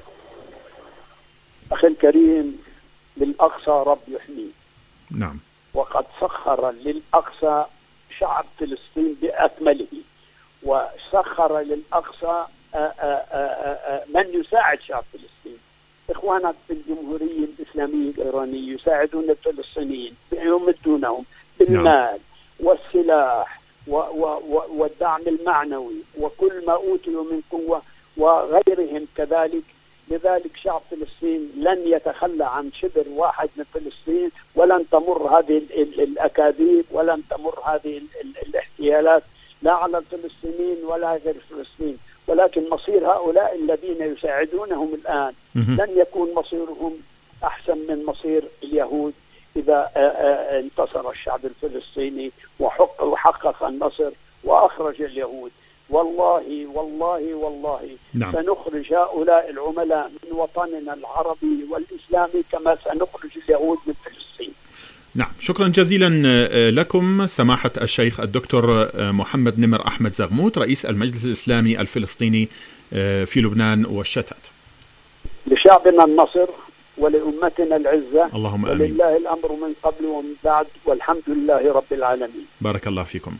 أخي الكريم، للأقصى رب يحميه. نعم. وقد سخر للأقصى شعب فلسطين بأكمله، وسخر للأقصى من يساعد شعب فلسطين. إخواننا في الجمهورية الإسلامية الإيرانية يساعدون الفلسطينيين، يمدونهم بالمال والسلاح والدعم المعنوي وكل ما أوتوا من قوة، وغيرهم كذلك. لذلك شعب فلسطين لن يتخلى عن شبر واحد من فلسطين، ولن تمر هذه الأكاذيب ولن تمر هذه الاحتيالات لا على الفلسطينيين ولا غير فلسطين. ولكن مصير هؤلاء الذين يساعدونهم الآن لن يكون مصيرهم أحسن من مصير اليهود إذا انتصر الشعب الفلسطيني وحقق النصر وأخرج اليهود. والله والله والله نعم. سنخرج هؤلاء العملاء من وطننا العربي والإسلامي كما سنخرج اليهود من فلسطين. نعم. شكرا جزيلا لكم سماحة الشيخ الدكتور محمد نمر أحمد زغموت، رئيس المجلس الإسلامي الفلسطيني في لبنان والشتات. لشعبنا النصر ولأمتنا العزة، اللهم آمين. ولله الأمر من قبل ومن بعد، والحمد لله رب العالمين. بارك الله فيكم.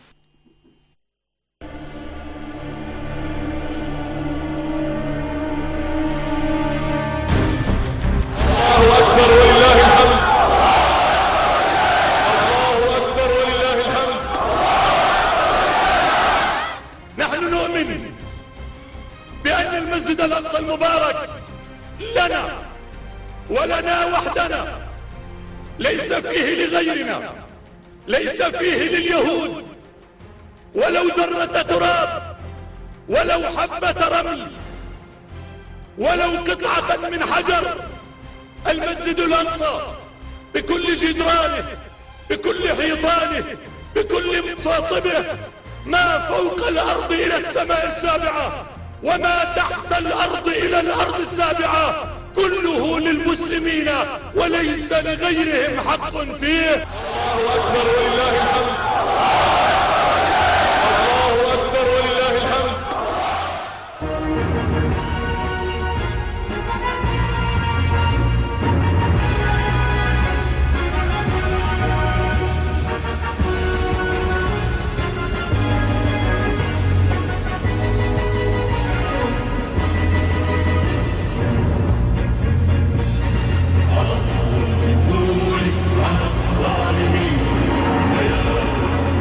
الله أكبر ولله الحمد. الله أكبر ولله الحمد. نحن نؤمن بأن المسجد الأقصى المبارك لنا ولنا وحدنا، ليس فيه لغيرنا، ليس فيه لليهود ولو ذرة تراب ولو حبة رمل ولو قطعة من حجر. المسجد الأقصى بكل جدرانه، بكل حيطانه، بكل مصاطبه، ما فوق الأرض إلى السماء السابعة وما تحت الأرض إلى الأرض السابعة، كله للمسلمين وليس لغيرهم حق فيه. الله أكبر ولله الحمد. الله أكبر ولله الحمد. على طول الظالمين يا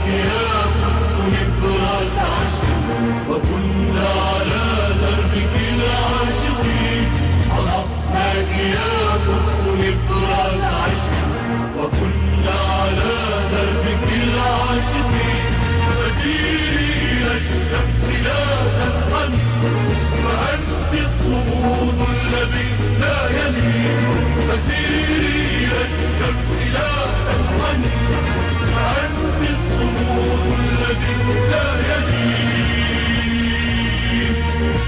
يا قدس نبراس عشق وكنا على دربك العاشقين عرفناك يا قدس نبراس عشق وكنا على دربك العاشقين فسيري إلى الشمس لا تنحني فأنت الصمود الذي لا يلين فسيري إلى الشمس لا تنحني فأنت الصمود الذي لا يلين.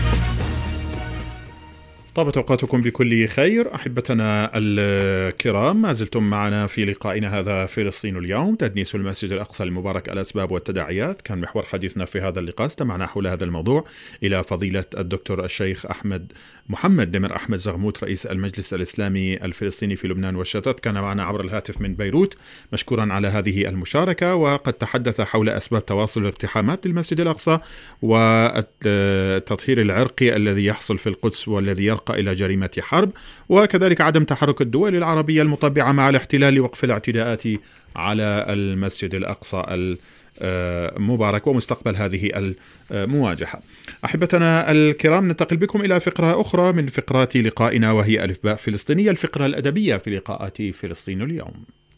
طابت أوقاتكم بكل خير أحبتنا الكرام، ما زلتم معنا في لقائنا هذا فلسطين اليوم، تدنيس المسجد الأقصى المبارك، الأسباب والتداعيات. كان محور حديثنا في هذا اللقاء استمعنا حول هذا الموضوع إلى فضيلة الدكتور الشيخ أحمد محمد دمر أحمد زغموت رئيس المجلس الإسلامي الفلسطيني في لبنان والشتات، كان معنا عبر الهاتف من بيروت، مشكورا على هذه المشاركة. وقد تحدث حول أسباب تواصل الاقتحامات للمسجد الأقصى والتطهير العرقي الذي يحصل في القدس والذي يرقى إلى جريمة حرب، وكذلك عدم تحرك الدول العربية المطبعة مع الاحتلال لوقف الاعتداءات على المسجد الأقصى المبارك ومستقبل هذه المواجهة. أحبتنا الكرام، ننتقل بكم إلى فقرة أخرى من فقرات لقائنا، وهي ألف باء فلسطينية، الفقرة الأدبية في لقاءات فلسطين اليوم.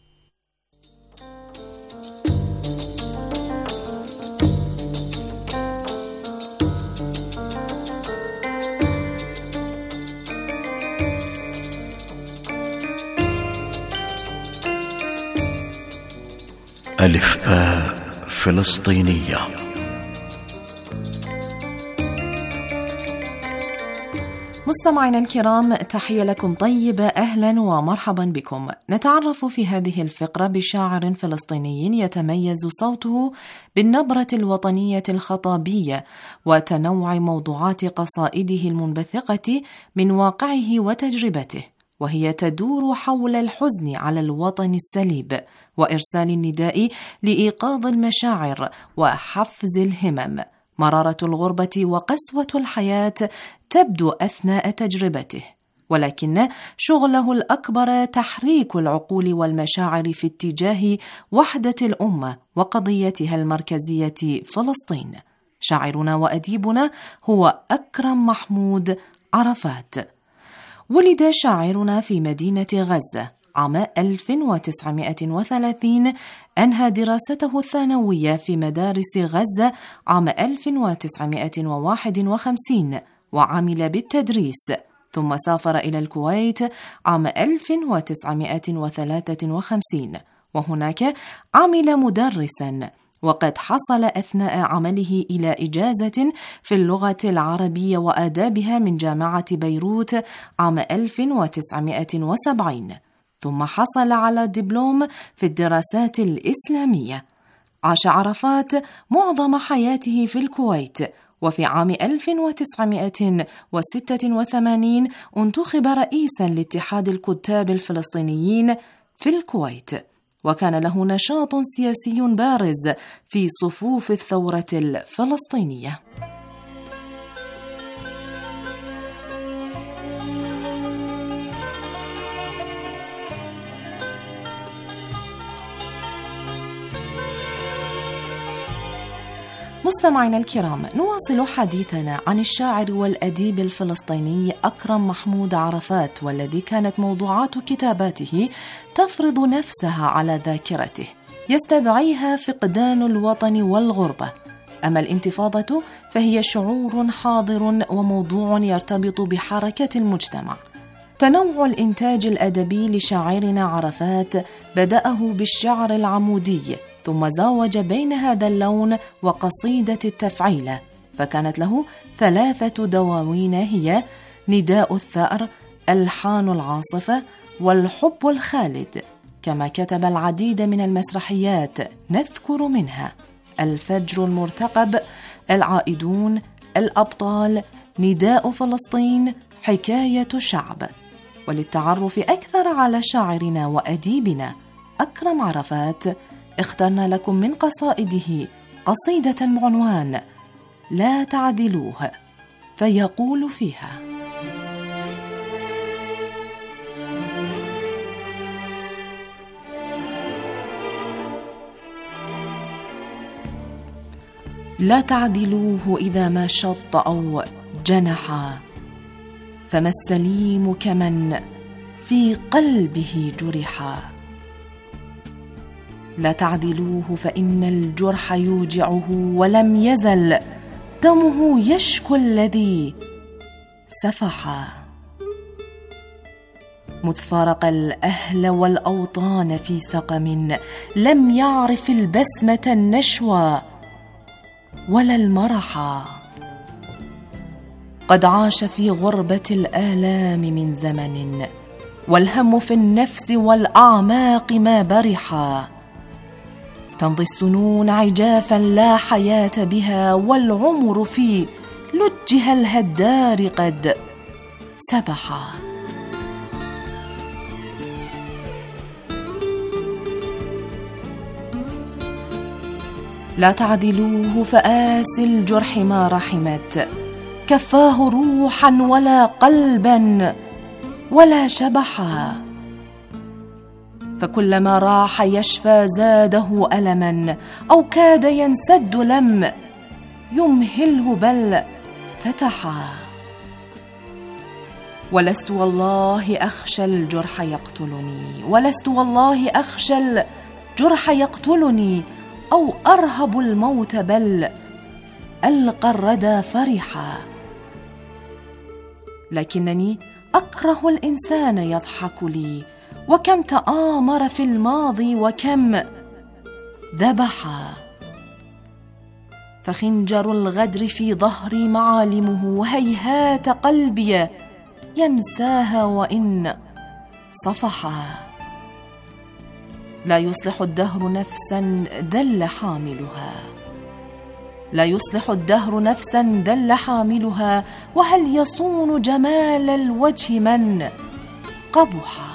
ألف باء فلسطينية. مستمعينا الكرام، تحية لكم طيبة، أهلا ومرحبا بكم. نتعرف في هذه الفقرة بشاعر فلسطيني يتميز صوته بالنبرة الوطنية الخطابية وتنوع موضوعات قصائده المنبثقة من واقعه وتجربته، وهي تدور حول الحزن على الوطن السليب وإرسال النداء لإيقاظ المشاعر وحفز الهمم. مرارة الغربة وقسوة الحياة تبدو أثناء تجربته، ولكن شغله الأكبر تحريك العقول والمشاعر في اتجاه وحدة الأمة وقضيتها المركزية فلسطين. شاعرنا وأديبنا هو أكرم محمود عرفات. ولد شاعرنا في مدينة غزة عام ألف وتسعمائة وثلاثين، أنهى دراسته الثانوية في مدارس غزة عام ألف وتسعمائة وواحد وخمسين وعمل بالتدريس، ثم سافر إلى الكويت عام ألف وتسعمائة وثلاثة وخمسين وهناك عمل مدرساً، وقد حصل أثناء عمله إلى إجازة في اللغة العربية وآدابها من جامعة بيروت عام ألف وتسعمائة وسبعين، ثم حصل على دبلوم في الدراسات الإسلامية. عاش عرفات معظم حياته في الكويت، وفي عام ألف وتسعمائة وستة وثمانين انتخب رئيساً لاتحاد الكتاب الفلسطينيين في الكويت، وكان له نشاط سياسي بارز في صفوف الثورة الفلسطينية. مستمعينا الكرام، نواصل حديثنا عن الشاعر والأديب الفلسطيني أكرم محمود عرفات، والذي كانت موضوعات كتاباته تفرض نفسها على ذاكرته، يستدعيها فقدان الوطن والغربة. أما الانتفاضة فهي شعور حاضر وموضوع يرتبط بحركة المجتمع. تنوع الإنتاج الأدبي لشاعرنا عرفات بدأه بالشعر العمودي، ثم زاوج بين هذا اللون وقصيدة التفعيلة، فكانت له ثلاثة دواوين هي نداء الثأر، ألحان العاصفة، والحب الخالد. كما كتب العديد من المسرحيات، نذكر منها الفجر المرتقب، العائدون، الأبطال، نداء فلسطين، حكاية شعب. وللتعرف أكثر على شاعرنا وأديبنا أكرم عرفات، اخترنا لكم من قصائده قصيدة بعنوان لا تعدلوه، فيقول فيها: لا تعدلوه إذا ما شط أو جنحا، فما السليم كمن في قلبه جرحا. لا تعدلوه فإن الجرح يوجعه، ولم يزل دمه يشكو الذي سفحا. مذ فارق الأهل والأوطان في سقم، لم يعرف البسمة النشوى ولا المرحا. قد عاش في غربة الآلام من زمن، والهم في النفس والأعماق ما برحا. تمضي السنون عجافا لا حياة بها، والعمر في لجها الهدار قد سبحا. لا تعدلوه فآس الجرح ما رحمت، كفاه روحا ولا قلبا ولا شبحا. فكلما راح يشفى زاده ألما، أو كاد ينسد لم يمهله بل فتحا. ولست والله أخشى الجرح يقتلني، ولست والله أخشى الجرح يقتلني، أو أرهب الموت بل ألقى الردى فرحا. لكنني أكره الإنسان يضحك لي، وكم تآمر في الماضي وكم ذبحا. فخنجر الغدر في ظهري معالمه، هيهات قلبي ينساها وإن صفحا. لا يصلح الدهر نفسا ذل حاملها، لا يصلح الدهر نفسا ذل حاملها، وهل يصون جمال الوجه من قبحا.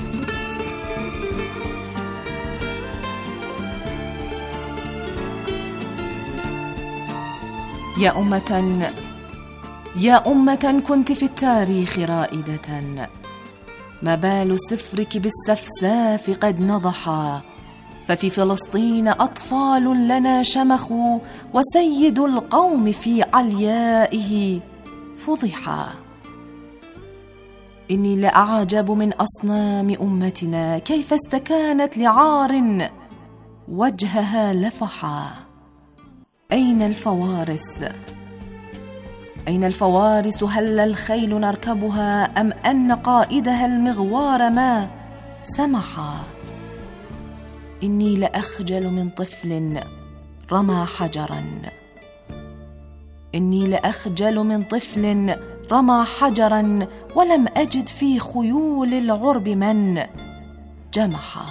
يا أمة يا أمة كنت في التاريخ رائدة، ما بال سفرك بالسفساف قد نضحا. ففي فلسطين أطفال لنا شمخوا، وسيد القوم في عليائه فضحا. إني لأعجب من أصنام أمتنا، كيف استكانت لعار وجهها لفحا. أين الفوارس؟ أين الفوارس؟ هل الخيل نركبها، أم أن قائدها المغوار ما سمحا. إني لأخجل من طفل رمى حجرا، إني لأخجل من طفل رمى حجرا، ولم أجد في خيول العرب من جمحا.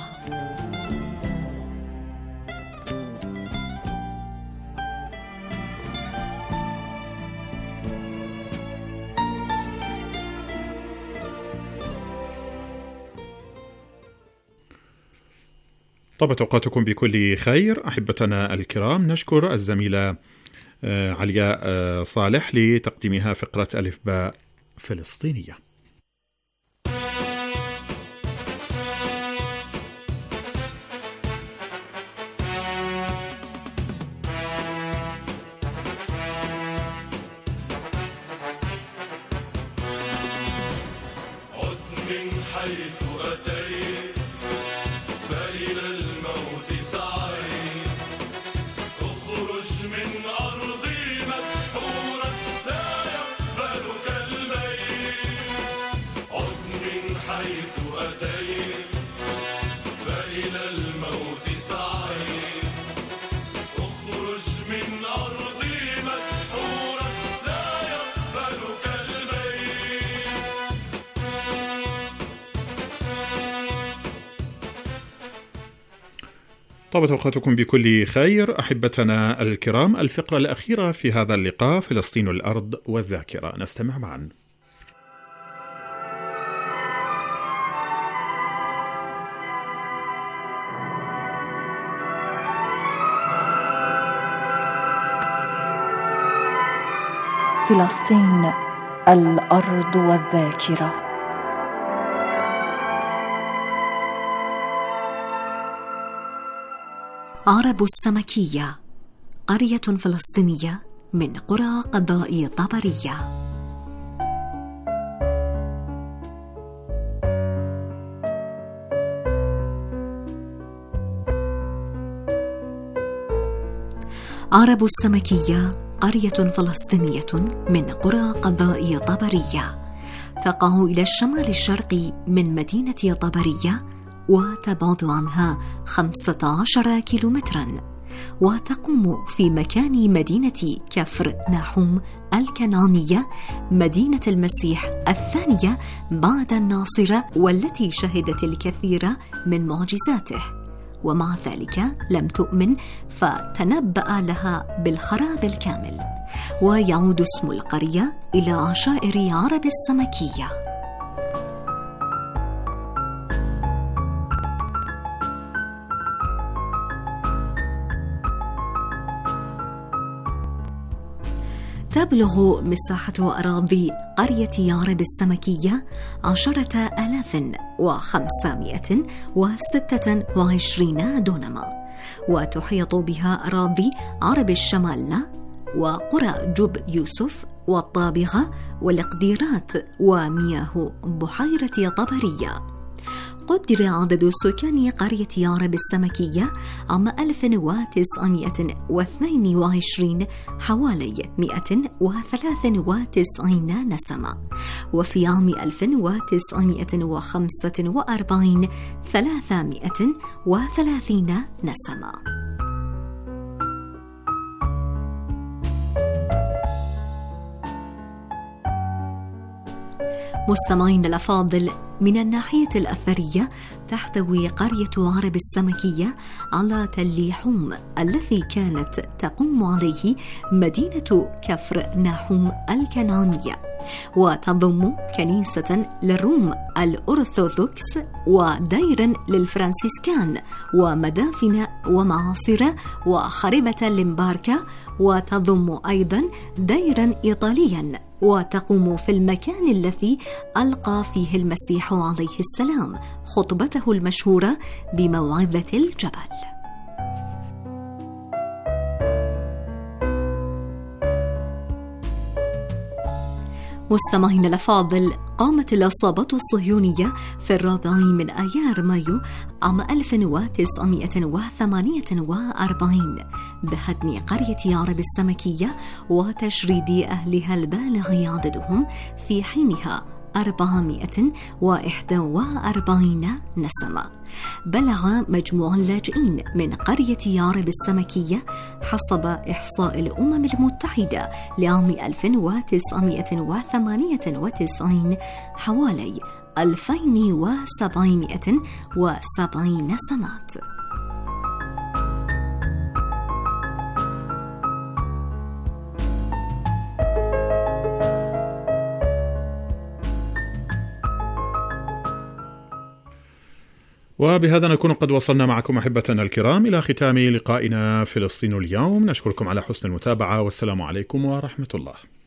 طابت أوقاتكم بكل خير أحبتنا الكرام. نشكر الزميلة علياء صالح لتقديمها فقرة ألف باء فلسطينية. عد من حيث أتيت، فإلى الموت سعيت. اخرج من أرضي مسحورا، لا يقبلك الميت. عد من حيث أتيت، فإلى الموت سعيت. اخرج من أرضي مسحورا، لا يقبلك الميت. طابت أوقاتكم بكل خير أحبتنا الكرام. الفقرة الأخيرة في هذا اللقاء، فلسطين الأرض والذاكرة، نستمع معا. فلسطين الأرض والذاكرة. عرب السمكية، قرية فلسطينية من قرى قضاء طبرية. عرب السمكية قرية فلسطينية من قرى قضاء طبرية، تقع إلى الشمال الشرقي من مدينة طبرية وتبعد عنها خمسة عشر كيلومترا، وتقوم في مكان مدينة كفر ناحوم الكنعانية، مدينة المسيح الثانية بعد الناصرة، والتي شهدت الكثير من معجزاته، ومع ذلك لم تؤمن فتنبأ لها بالخراب الكامل. ويعود اسم القرية إلى عشائر عرب السمكية. تبلغ مساحة أراضي قرية يعرب السمكية عشرة آلاف وخمسمائة وستة وعشرين دونما، وتحيط بها أراضي عرب الشمالنة وقرى جب يوسف والطابغة والقديرات ومياه بحيرة طبرية. قدر عدد سكان قرية يعرب السمكية عام ألف وتسعمائة واثنين وعشرين حوالي مئة وثلاثة وتسعين نسمة، وفي عام ألف وتسعمائة وخمسة وأربعين ثلاثمائة وثلاثين نسمة. مستمعين الأفاضل، من الناحية الأثرية تحتوي قرية عرب السمكية على تل حوم الذي كانت تقوم عليه مدينة كفر ناحوم الكنعانية، وتضم كنيسة للروم الأرثوذكس وديرا للفرنسيسكان ومدافن ومعاصر وخربة لمباركة، وتضم أيضا ديرا إيطاليا، وتقوم في المكان الذي ألقى فيه المسيح عليه السلام خطبته المشهورة بموعظة الجبل. مستمعين الأفاضل، قامت العصابة الصهيونية في الرابع من آيار مايو عام ألف وتسعمائة وثمانية وأربعين بهدم قرية يعرب السمكية وتشريد أهلها البالغ عددهم في حينها أربعمائة وإحدى وأربعين نسمة. بلغ مجموع اللاجئين من قرية يعرب السمكية حسب إحصاء الأمم المتحدة لعام ألف وتسعمائة وثمانية وتسعين حوالي ألفين وسبعمائة وسبعين نسمات. وبهذا نكون قد وصلنا معكم أحبتنا الكرام إلى ختام لقائنا فلسطين اليوم. نشكركم على حسن المتابعة، والسلام عليكم ورحمة الله.